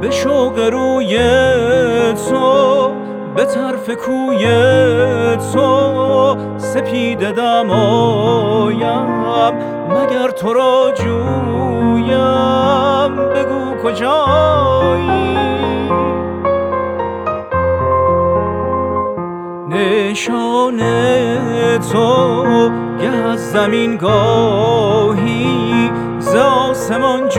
به شوق روی تو، به طرف کوی تو سپیده دمایم، مگر تو را جویم بگو کجایی. نشان تو گه از زمین گاهی ز آسمان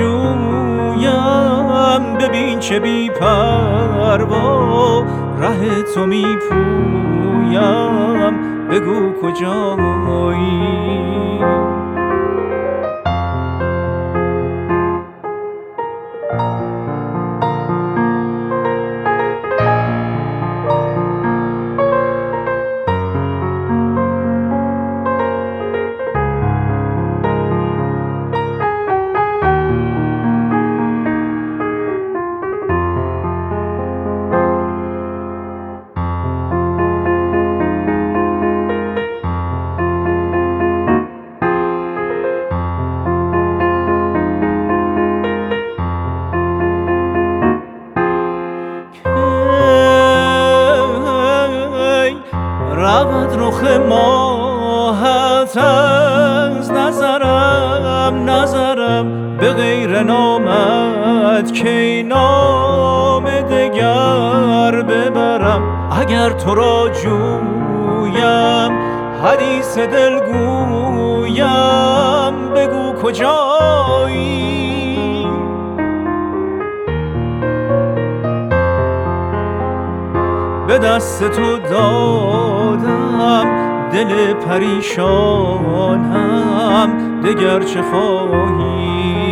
جویم، ببین چه بی پروا ره تو می پویم بگو کجایی. رود رخ ماهت از نظرم به غیر نامت کی نام دگر ببرم. اگر تو را جویم حدیث دل گویم بگو کجایی. به دست تو دادم دل پریشانم، دگر چه خواهی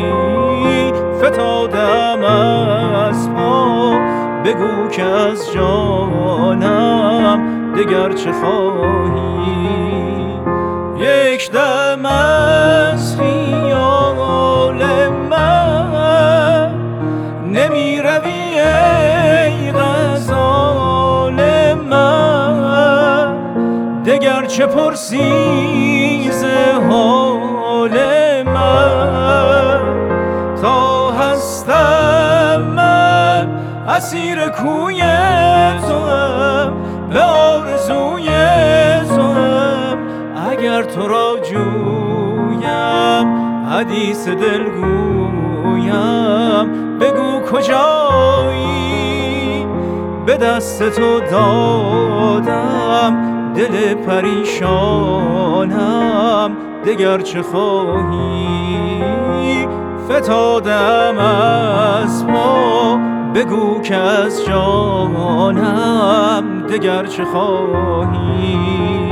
فتادم از پا بگو که از جانم دگر چه خواهی. یک دم از خیال من نمی روی ای غزال من، دگر چه پرسی ز حال من. تا هستم من اسیر کوی توام، به آرزوی توام. اگر تو را جویم حدیث دل گویم بگو کجایی. به دست تو دادم دل پریشانم، دگر چه خواهی فتادم از پا بگو که از جانم دگر چه خواهی.